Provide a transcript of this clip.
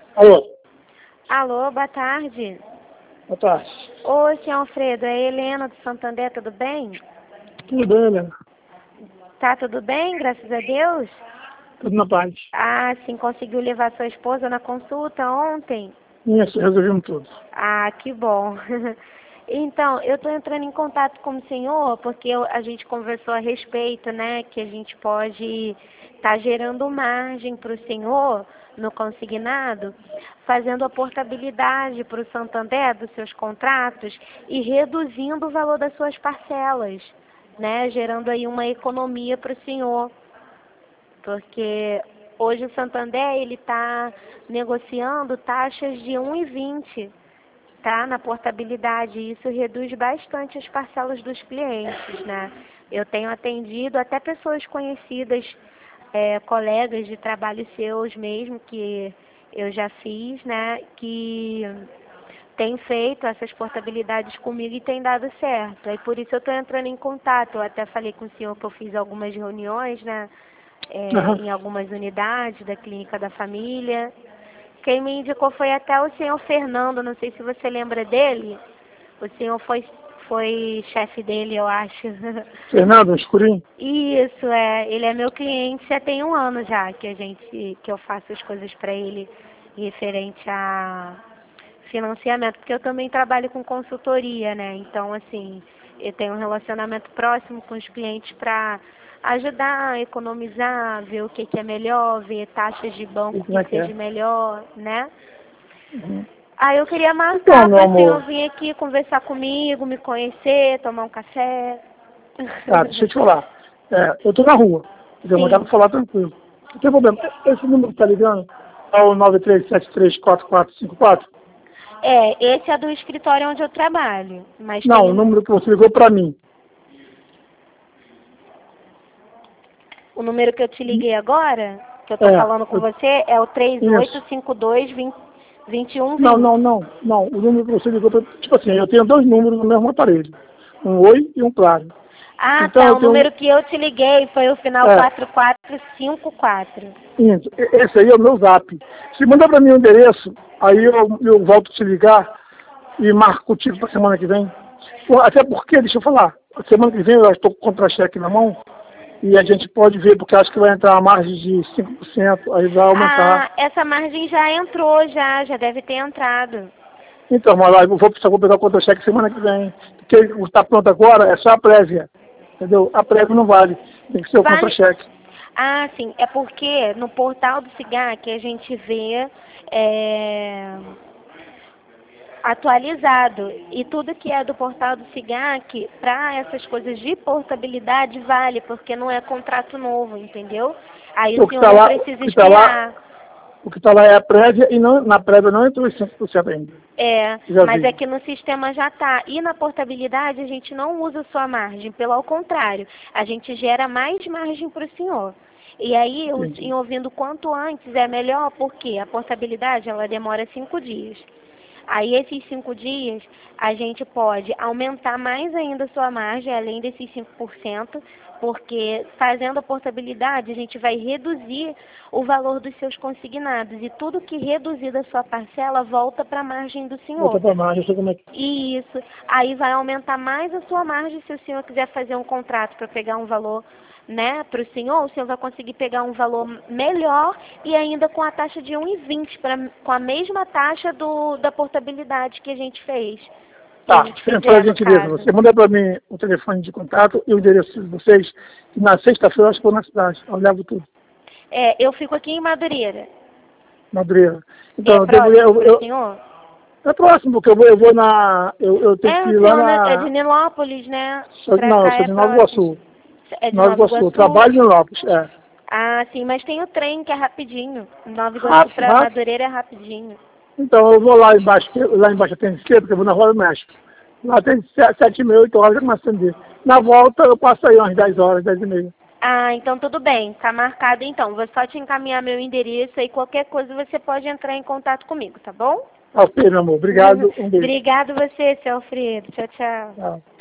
Alô, Alô, boa tarde. boa tarde. Oi, senhor Alfredo, é Helena do Santander, tudo bem? Tudo bem, Helena? Tá tudo bem, graças a Deus? Tudo na paz. Ah, sim, conseguiu levar sua esposa na consulta ontem? Isso, resolvemos tudo. Ah, que bom. Então, eu estou entrando em contato com o senhor porque a gente conversou a respeito, né, que a gente pode estar gerando margem para o senhor no consignado, fazendo a portabilidade para o Santander dos seus contratos e reduzindo o valor das suas parcelas, né, gerando aí uma economia para o senhor. Porque hoje o Santander ele está negociando taxas de 1,20, tá, na portabilidade. Isso reduz bastante as parcelas dos clientes, né? Eu tenho atendido até pessoas conhecidas, colegas de trabalho seus mesmo, que eu já fiz, né, que tem feito essas portabilidades comigo e tem dado certo. Aí por isso eu estou entrando em contato. Eu até falei com o senhor que eu fiz algumas reuniões, né, Aham. em algumas unidades da Clínica da Família. Quem me indicou foi até o senhor Fernando, não sei se você lembra dele. O senhor foi chefe dele, eu acho. Fernando, escurinho? Isso, ele é meu cliente, já tem 1 ano já que eu faço as coisas para ele referente a financiamento, porque eu também trabalho com consultoria, né? Então, assim, eu tenho um relacionamento próximo com os clientes para ajudar a economizar, ver o que é melhor, ver taxas de E banco como que é que seja é? melhor, né? Uhum. Aí eu queria Então, marcar meu para o senhor amor, vir aqui conversar comigo, me conhecer, tomar um café. tá, deixa eu te falar. Eu tô na rua, entendeu? Mas dá Sim. pra falar tranquilo. Não tem problema. Esse número que tá ligando é o 93734454? Esse é do escritório onde eu trabalho, mas Não, tem o número que você ligou pra mim. o número que eu te liguei agora, que eu tô É, falando com você, é o isso. 3852-2120. Não. O número que você ligou pra... Tipo assim, eu tenho dois números no mesmo aparelho. Um oi e um claro. Ah, Então tá, eu o tenho... número que eu te liguei foi o final É, 4454. Isso. Esse aí é o meu zap. Se mandar para mim o endereço, aí eu volto a te ligar e marco contigo para semana que vem. Até porque, deixa eu falar, semana que vem eu estou com o contra-cheque na mão e a gente pode ver, porque acho que vai entrar a margem de 5%, aí vai aumentar. Ah, essa margem já entrou, já deve ter entrado. Então, mas lá, só vou pegar o contra-cheque semana que vem. Porque o que está pronto agora é só a prévia. Entendeu? A prévia não vale. Tem que ser o Vale. contra-cheque. Ah, sim, é porque no portal do SIGAC a gente vê atualizado. E tudo que é do portal do SIGAC, para essas coisas de portabilidade, vale, porque não é contrato novo, entendeu? Aí o O que senhor está não lá, precisa esperar. o que tá lá é a prévia e não, na prévia não entrou os 5% ainda. Já Mas é vi. que no sistema já está. E na portabilidade a gente não usa sua margem, pelo contrário, a gente gera mais margem para o senhor. E aí, o Entendi. senhor vindo quanto antes é melhor, porque a portabilidade ela demora 5 dias. Aí, esses 5 dias, a gente pode aumentar mais ainda a sua margem, além desses 5%, porque fazendo a portabilidade, a gente vai reduzir o valor dos seus consignados. E tudo que reduzir da sua parcela volta para a margem do Volta senhor. para margem, eu sei como é que... Isso. Aí vai aumentar mais a sua margem se o senhor quiser fazer um contrato para pegar um valor, né, para o senhor vai conseguir pegar um valor melhor e ainda com a taxa de 1,20, com a mesma taxa da portabilidade que a gente fez, que a Tá, gente você faz fizer a no gentileza. caso. Você manda para mim o telefone de contato e o endereço de vocês. E na sexta-feira eu acho que vou na cidade. Eu levo tudo. Eu fico aqui em Madureira. Madureira. Então, É próximo para o senhor? é próximo, porque eu vou na... Eu tenho que O ir lá senhor é de na... Nilópolis, né? Pra Não, eu cá sou é de Nova próximo. Iguaçu. É de Nova Nova Iguaçu. Eu Iguaçu? trabalho em Nilópolis, é. Ah, sim, mas tem o trem que é rapidinho. Nova Iguaçu Rápido, para rápido. Madureira é rapidinho. Então, eu vou lá embaixo tem esquerda, porque eu vou na Rua do México. Lá tem 7h30, 8 horas, já começa a atender. Na volta, eu passo aí umas 10 horas, 10h30. Ah, então tudo bem, tá marcado então. Vou só te encaminhar meu endereço e qualquer coisa você pode entrar em contato comigo, tá bom? Ok, meu amor. Obrigado. Um beijo. Obrigado você, seu Alfredo. Tchau, tchau. Tchau.